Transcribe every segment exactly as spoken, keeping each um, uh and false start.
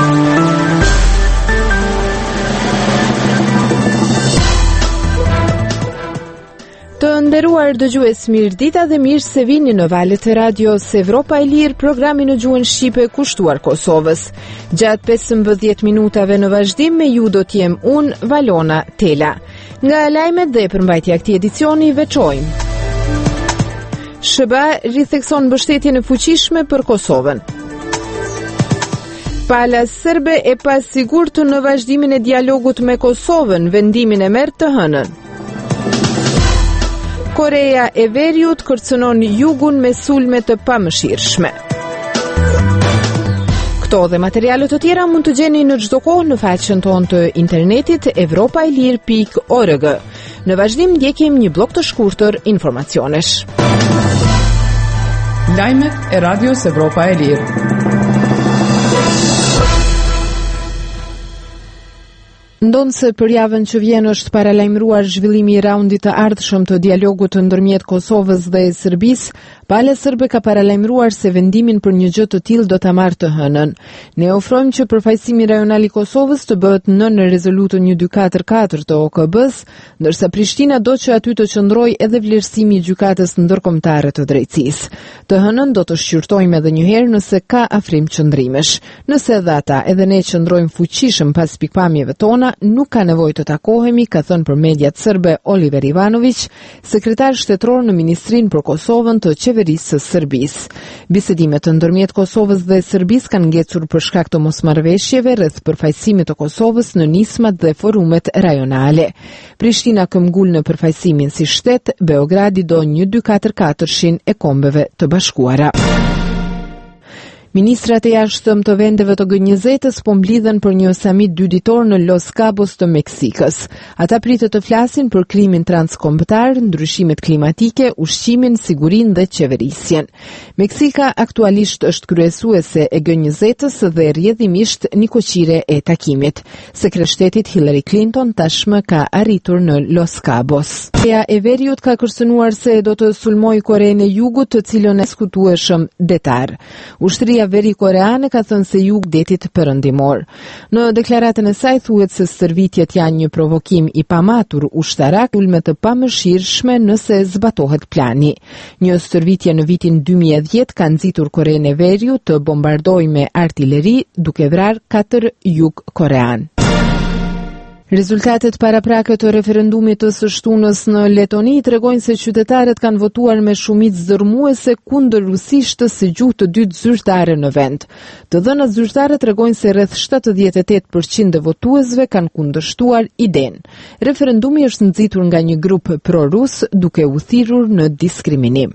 Të nderuar dëgjues, mirëdita dhe mirë se vini në valët e radios Evropa e Lirë, programi në gjuhën shqipe kushtuar Kosovës. Gjatë pesëmbëdhjetë minutave në vazhdim me ju do t'jem unë, Valona Tela. Nga lajmet dhe përmbajtja këtij edicioni veçojmë: S B A rithekson mbështetjen e fuqishme për Kosovën. Pala serbe e pasigurt në vazhdimin e dialogut me Kosovën, vendimin e merr të hënën. Korea e Veriut kërcënon jugun me sulme të pamëshirshme. Këto dhe materiale të tjera mund të gjeni në çdo kohë në faqen tonë të internetit evropa e lir pikë org. Në vazhdim ndjekim një blok të shkurtër informacionesh. Lajmet e radios Evropa e Lirë. Ndonë se për javën që vjen është paralajmëruar zhvillimi i raundit të ardhshëm të dialogut ndërmjet Kosovës dhe Serbisë, pala serbe ka paralajmëruar se vendimin për një gjë të tillë do ta marrë të hënën. Ne ofrojmë që përfaqësimi rajonal i Kosovës të bëhet nën rezolutën një dy katër katër të O K B-s, ndërsa Prishtina do që aty të qëndrojë edhe vlerësimi i gjykatës ndërkombëtare të drejtësisë. Të hënën do të shqyrtojmë edhe një herë nëse ka afrim qëndrimesh. Nëse edhe ata edhe ne qëndrojmë fuqishëm pas pikpamjeve tona, nuk ka nevojë të takohemi, ka thënë për mediat serbe Oliver Ivanović, sekretar shtetëror në Ministrinë për Kosovën të qeverisë së Serbisë. Bisedimet ndërmjet Kosovës dhe Serbisë kanë ngecur për shkak të mosmarrëveshjeve rreth përfaqësimit të Kosovës në nismat dhe forumet rajonale. Prishtina këmbgul në përfaqësimin si shtet, Beogradi do një dy katër katërshin e Kombeve të Bashkuara. Ministrat e jashtëm të vendeve të G njëzet-s po mblidhen për një samit dy ditor në Los Cabos të Meksikës. Ata pritet të flasin për klimin transkombëtar, ndryshimet klimatike, ushqimin, sigurinë dhe qeverisjen. Meksika aktualisht është kryesuese e G njëzet-s dhe rrjedhimisht nikoqire e takimit. Sekretari Hillary Clinton tashmë ka arritur në Los Cabos. Korea e Veriut ka kërcënuar se do të sulmojë Korenë e Jugut, të cilën e diskutueshëm detar. Ushtria Veri koreane ka thënë se jug detit perëndimor. Në deklaratën e saj thuhet se stërvitjet janë një provokim i pamatur ushtarak, ulme të pamëshirshme nëse zbatohet plani. Një stërvitje në vitin dy mijë e dhjetë ka nxitur Korenë e Veriut të bombardojë me artilleri, duke vrarë katër jug korean. Rezultatet paraprake të referendumit të së shtunës në Letoni tregojnë se qytetarët kanë votuar me shumicë dërmuese kundër rusishtës së gjuhë të dytë zyrtare në vend. Të dhënat zyrtare tregojnë se rreth shtatëdhjetë e tetë përqind e votuesve kanë kundërshtuar idenë. Referendumi është nxitur nga një grup pro-rus duke u thirrur në diskriminim.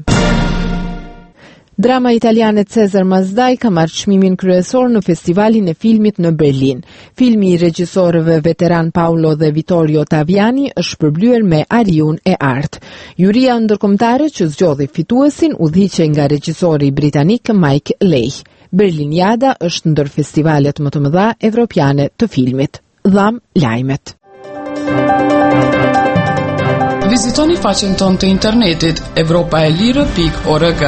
Drama italiane Cesar Mazdai ka marrë çmimin kryesor në festivalin e filmit në Berlin. Filmi i regjisorëve veteran Paolo dhe Vittorio Taviani është përblyer me Ariun e Artë. Juria ndërkombëtare që zgjodhi fituesin udhëhiqej nga regjisori britanik Mike Leigh. Berliniada është ndër festivalet më të mëdha evropiane të filmit. Dham lajmet. Vizitoni faqen tonë të internetit evropa e lirë pikë org.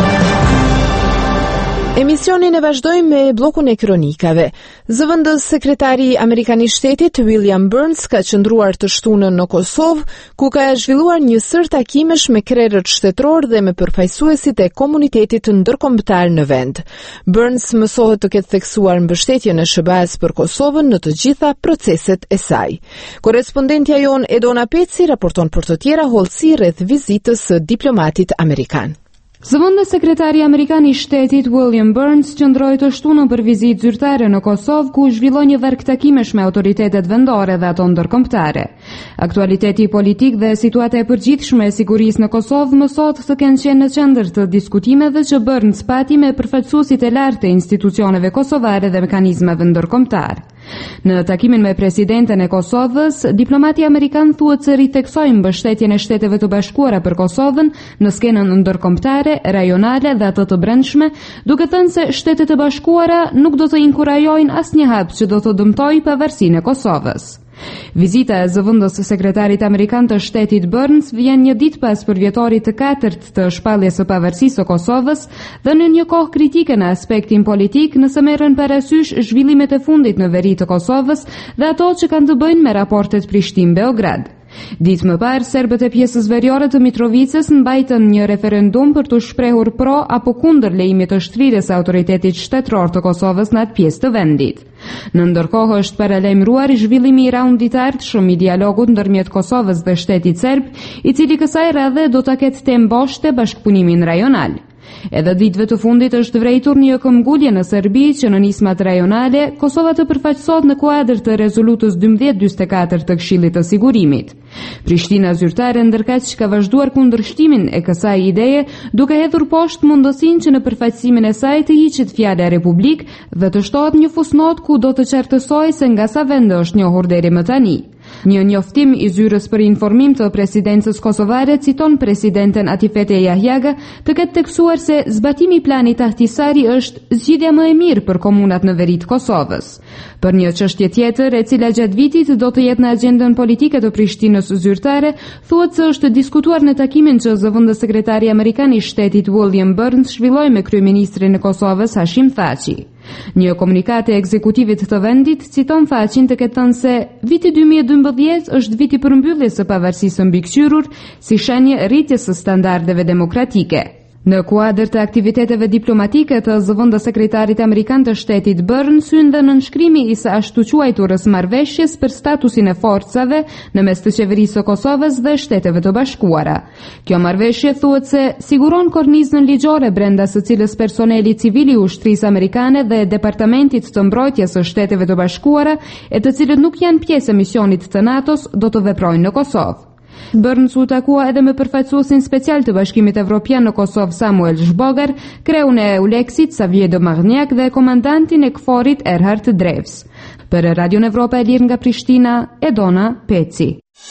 Emisionin e vazhdojmë me blokun e kronikave. Zëvendës sekretari amerikan i shtetit William Burns ka qëndruar të shtunën në Kosovë, ku ka zhvilluar një sër takimesh me krerët shtetëror dhe me përfaqësuesit e komunitetit ndërkombëtar në vend. Burns mësohet të ketë theksuar mbështetjen e S B A-s për Kosovën në të gjitha proceset e saj. Korrespondentja jon Edona Peci raporton për të tjera hollësi rreth vizitës së diplomatit amerikan. Zëvendës sekretari amerikan i shtetit William Burns qëndroi të shtunën për vizitë zyrtare në Kosovë, ku zhvilloi një varg takimesh me autoritetet vendore dhe ato ndërkombëtare. Aktualiteti politik dhe situata e përgjithshme e sigurisë në Kosovë mësohet të kenë qenë në qendër të diskutimeve që Burns pati me përfaqësuesit e lartë të institucioneve kosovare dhe mekanizmave ndërkombëtar. Në takimin me presidenten e Kosovës, diplomati amerikan thuhet se ritheksoi mbështetjen e Shteteve të Bashkuara për Kosovën në skenën ndërkombëtare, rajonale dhe atë të brendshme, duke thënë se Shtetet e Bashkuara nuk do të inkurajojnë asnjë hap që do të dëmtojë pavarësinë e Kosovës. Vizita e zëvendës së sekretarit amerikan të shtetit Burns vjen një ditë pas përvjetorit të katërt të shpalljes së pavarësisë së Kosovës dhe në një kohë kritike në aspektin politik, nëse merren parasysh zhvillimet e fundit në veri të Kosovës dhe ato që kanë të bëjnë me raportet Prishtinë-Beograd. Ditë më parë, serbët e pjesës veriore të Mitrovicës mbajtën një referendum për të shprehur pro apo kundër lejimit të shtrirjes së autoritetit shtetëror të Kosovës në atë pjesë të vendit. Në ndërkohë është paralajmëruar zhvillimi i raundit të ardhshëm i dialogut ndërmjet Kosovës dhe shtetit serb, i cili kësaj radhe do ta ketë temë boshte bashkëpunimin rajonal. Edhe ditëve të fundit është vërejtur një këmbgulje në Serbi që në nismat rajonale Kosova të përfaqësohet në kuadër të rezolutës dymbëdhjetë njëzet e katër të Këshillit të Sigurimit. Prishtina zyrtare ndërkaq që ka vazhduar kundërshtimin e kësaj ideje, duke hedhur poshtë mundësinë që në përfaqësimin e saj të hiqet fjala Republik dhe të shtohet një fusnot ku do të qartësojë se nga sa vende është njohur deri më tani. Një njoftim i zyrës për informim të presidencës kosovare citon presidenten Atifete Jahjaga të ketë teksuar se zbatimi i planit Ahtisari është zgjidhja më e mirë për komunat në veri të Kosovës. Për një çështje tjetër, e cila gjatë vitit do të jetë në agjendën politike të Prishtinës zyrtare, thuhet se është diskutuar në takimin që zëvendës sekretari amerikan i shtetit William Burns zhvilloi me kryeministrin e Kosovës Hashim Thaçi. Një komunikat e ekzekutivit të vendit citon Thaçin të ketë thënë se viti dy mijë e dymbëdhjetë është viti përmbylljes së pavarësisë së mbikëqyrur si shenjë rritjes së standardeve demokratike. Në kuadër të aktiviteteve diplomatike të zëvendës sekretarit amerikan të shtetit Burns hyn dhe nënshkrimi i së ashtu quajturës marrëveshjes për statusin e forcave në mes të qeverisë së Kosovës dhe Shteteve të Bashkuara. Kjo marrëveshje thuhet se siguron kornizën ligjore brenda së cilës personeli civil i ushtrisë amerikane dhe departamentit të mbrojtjes së Shteteve të Bashkuara, e të cilët nuk janë pjesë e misionit të NATO-s, do të veprojnë në Kosovë. Burns u takua edhe me përfaqësuesin special të Bashkimit Evropian në Kosovë Samuel Zhbogar, kreun e Euleksit Saviedo Magniak dhe komandantin e K F O R-it Erhard Drevs. Për Radion Evropa e Lirë nga Prishtina, Edona Peci.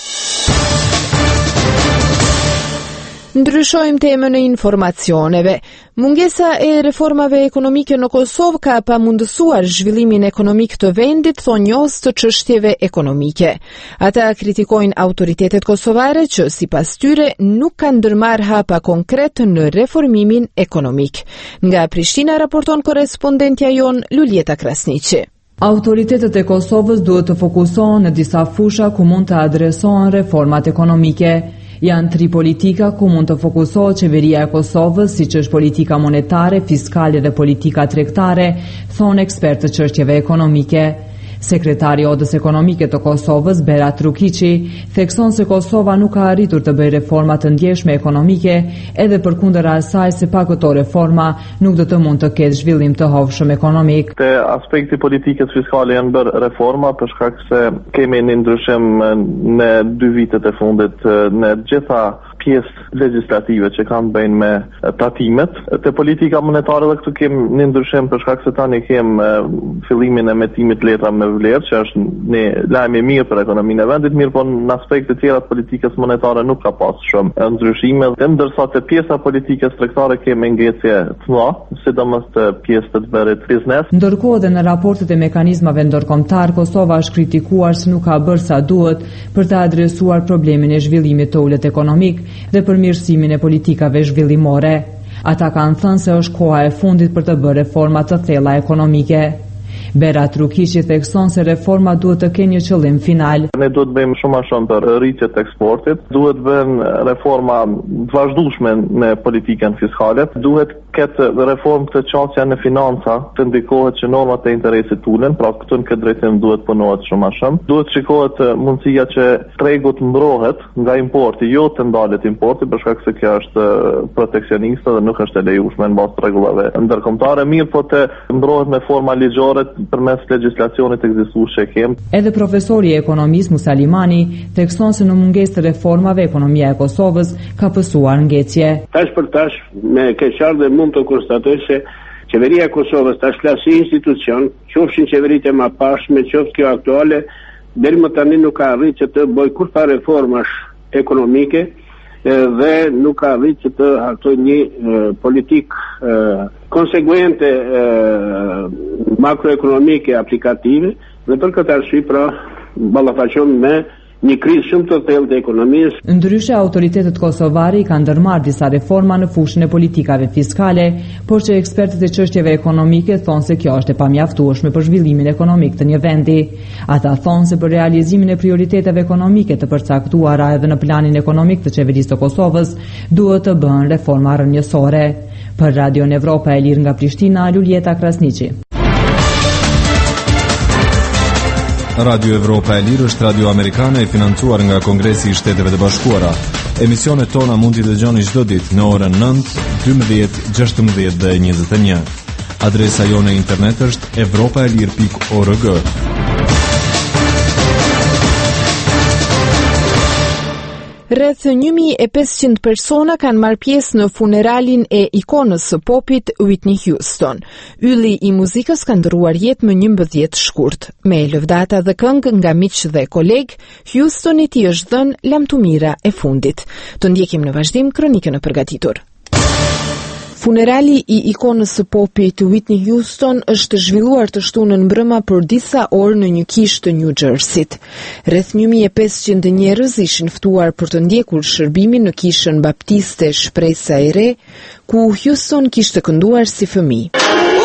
Ndryshojmë temën e informacioneve. Mungesa e reformave ekonomike në Kosovë ka pamundësuar zhvillimin ekonomik të vendit, thonë njohës të çështjeve ekonomike. Ata kritikojnë autoritetet kosovare që sipas tyre nuk kanë ndërmarrë hapa konkret në reformimin ekonomik. Nga Prishtina raporton korrespondentja jon Luljeta Krasniqi. Autoritetet e Kosovës duhet të fokusohen në disa fusha ku mund të adresohen reformat ekonomike. Janë tri politika ku mund të fokusohet qeveria e Kosovës, siç është politika monetare, fiskale dhe politika tregtare, thonë ekspertë të çështjeve ekonomike. Sekretari i Odës Ekonomike të Kosovës, Berat Rukiqi, thekson se Kosova nuk ka arritur të bëjë reforma të ndjeshme ekonomike, edhe përkundër asaj se pa këto reforma nuk do të mund të ketë zhvillim të hovshëm ekonomik. Te aspekti politikës fiskale janë bërë reforma për shkak se kemi një ndryshim në dy vitet e fundit në gjitha pjesë legislative që kanë bëjnë me tatimet. Te politika monetare dhe këtu kem një ndryshim për shkak se tani kem fillimin e emetimit letra me vlerë, që është një lajm i mirë për ekonominë e vendit, mirë po në aspekte tjera të politikës monetare nuk ka pas shumë ndryshime, ndërsa te pjesa politikës tregtare kemi ngjecje të mëdha, sidomos te pjesë të bërit biznes. Ndërkohë dhe në raportet e mekanizmave ndërkombëtar, Kosova është kritikuar se nuk ka bërë sa duhet për të adresuar problemin e zhvillimit të ulët ekonomik dhe përmirësimin e politikave zhvillimore. Ata kanë thënë se është koha e fundit për të bërë reforma të thella ekonomike. Berat Rukiqi thekson se reforma duhet të kenë një qëllim final. Ne duhet bëjmë shumë më shumë për rritjen e eksportit, duhet bëjmë reforma të vazhdueshme në politikën fiskale, duhet këtë reformë të çështja në financa, të ndikohet që normat e interesit ulen, pra këtu në këtë drejtim duhet punohet shumë më shumë. Duhet shikohet mundësia që tregu të mbrohet nga importi, jo të ndalet importi, për shkak se kjo është proteksioniste dhe nuk është e lejueshme në bazë të rregullave ndërkombëtare, mirë po të mbrohet me forma ligjore përmes legjislacionit ekzistues që kem. Edhe profesori i ekonomisë Musa Limani thekson se në mungesë të reformave ekonomia e Kosovës ka pësuar ngecje. Tash për tash me keqardhje mund të konstatoj se qeveria e Kosovës tash flas si institucion, qofshin qeveritë e mëparshme, qoftë kjo aktuale, deri më tani nuk ka arritur të bëjë kurrë reformash ekonomike dhe nuk ka arritur të hartoj një politikë konsekuente makroekonomike aplikative, dhe për këtë arsye pra ballafaqohemi me një krizë shumë të thellë të ekonomisë. Ndryshe, autoritetet kosovare i kanë ndërmarrë disa reforma në fushën e politikave fiskale, por që ekspertët e çështjeve ekonomike thonë se kjo është e pamjaftueshme për zhvillimin ekonomik të një vendi. Ata thonë se për realizimin e prioriteteve ekonomike të përcaktuara edhe në planin ekonomik të qeverisë të Kosovës, duhet të bëhen reforma rrënjësore. Për Radio Evropa e Lirë nga Prishtina, Luljeta Krasniqi. Radio Evropa e Lirë është radio amerikane e financuar nga Kongresi i Shteteve të Bashkuara. Emisionet tona mund t'i dëgjoni çdo ditë në orën nëntë, dymbëdhjetë, gjashtëmbëdhjetë dhe njëzet e një. Adresa jone internet është evropaelir pikë org. Rreth një mijë e pesëqind persona kanë marrë pjesë në funeralin e ikonës së popit Whitney Houston. Ylli i muzikës ka ndëruar jetë më njëmbëdhjetë shkurt. Me lëvdata dhe këngë nga miq dhe koleg, Houstonit i është dhënë lamtumira e fundit. Të ndjekim në vazhdim kronikën e përgatitur. Funerali i ikonës së popit Whitney Houston është zhvilluar të shtunën mbrëma për disa orë në një kishë të New Jerseyt. Rreth një mijë e pesëqind njerëz ishin ftuar për të ndjekur shërbimin në kishën baptiste Shpresa e Re, ku Houston kishte kënduar si fëmijë.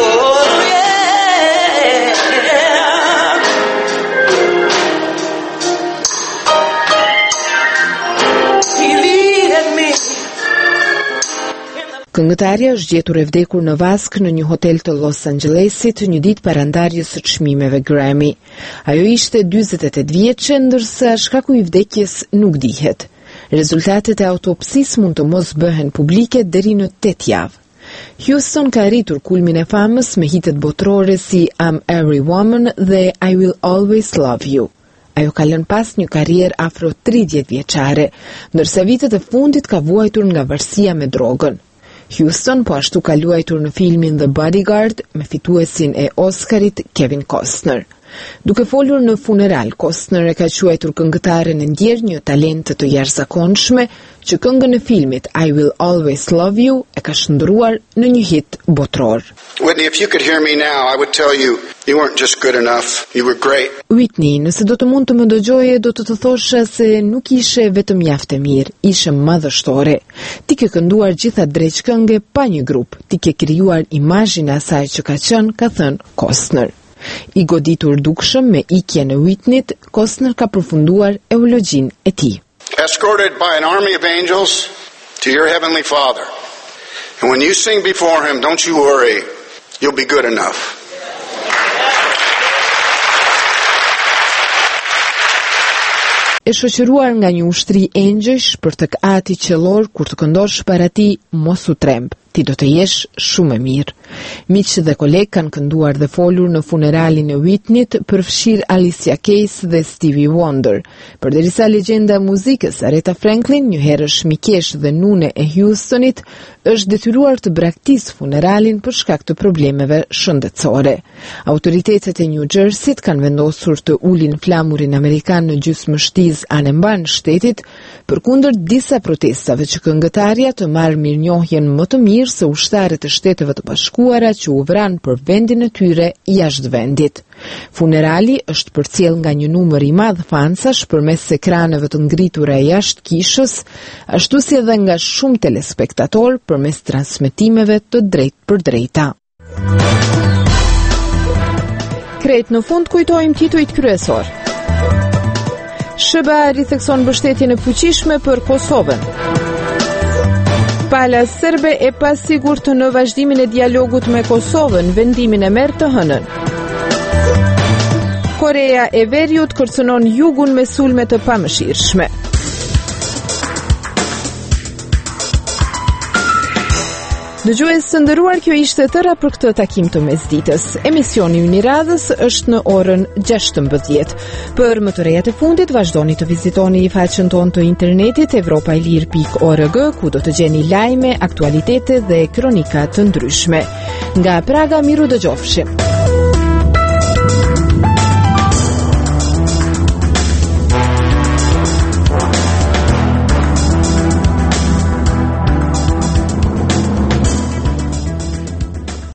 Këngëtarja është gjetur e vdekur në vask në një hotel të Los Angelesit një ditë para ndarjes së çmimeve Grammy. Ajo ishte dyzet e tetë vjeçe, ndërsa shkaku i vdekjes nuk dihet. Rezultatet e autopsisë mund të mos bëhen publike deri në tetë javë. Houston ka arritur kulmin e famës me hitet botërore si I'm Every Woman dhe I Will Always Love You. Ajo ka lënë pas një karrierë afro tridhjetë vjeçare, ndërsa vitet e fundit ka vuajtur nga varësia me drogën. Houston po ashtu ka luajtur në filmin The Bodyguard me fituesin e Oscarit Kevin Costner. Duke folur në funeral, Costner e ka quajtur këngëtaren e ndjer një talent të jashtëzakonshme që këngën e filmit I Will Always Love You e ka shndruar në një hit botëror. Whitney, if you could hear me now, I would tell you you weren't just good enough, you were great. Whitney, nëse do të mund të më dëgjoje, do të të thosha se nuk ishe vetëm mjaft e mirë, ishe madhështore. Ti ke kënduar gjitha drejt këngë pa një grup, ti ke krijuar imazhin e asaj që ka qenë, ka thënë Costner. I goditur dukshëm me ikjen e Whitneyt, Costner ka përfunduar eulogjinë e tij. Escorted by an army of angels to your heavenly Father. And when you sing before him, don't you worry, you'll be good enough. E shoqëruar nga një ushtri engjësh për të ati qellor kur të këndosh para tij, mos u tremb, ti do të jesh shumë e mirë. Miq dhe koleg kanë kënduar dhe folur në funeralin e Whitneyt, përfshir Alicia Keys dhe Stevie Wonder. Përderisa legjenda e muzikës Aretha Franklin, një herësh mikesh dhe nune e Houstonit, është detyruar të braktisë funeralin për shkak të problemeve shëndetësore. Autoritetet e New Jerseyt kanë vendosur të ulin flamurin amerikan në gjysmështiz anë shtetit përkundër disa protestave që këngëtarja të marrë mirënjohjen më të mirë se ushtarët e Shteteve të Bashkuara që u vranë për vendin e tyre jashtë vendit. Funerali është përcjell nga një numër i madh fansash përmes ekraneve të ngritura jashtë kishës, ashtu si edhe nga shumë telespektatorë përmes transmetimeve të drejtë për drejta. Krejt në fund kujtojmë titujt kryesor. S B A rithekson mbështetjen e fuqishme për Kosovën. Pala serbe e pasigurt në vazhdimin e dialogut me Kosovën, vendimin e merr të hënën. Korea e Veriut kërcënon jugun me sulme të pamëshirshme. Dëgjues të nderuar, kjo ishte tëra për këtë takim të mesditës. Emisioni ynë i radhës është në orën gjashtëmbëdhjetë. Për më të rejat e fundit, vazhdoni të vizitoni faqen tonë të internetit evropaelir pikë org, ku do të gjeni lajme, aktualitete dhe kronika të ndryshme. Nga Praga, miru dëgjofshim.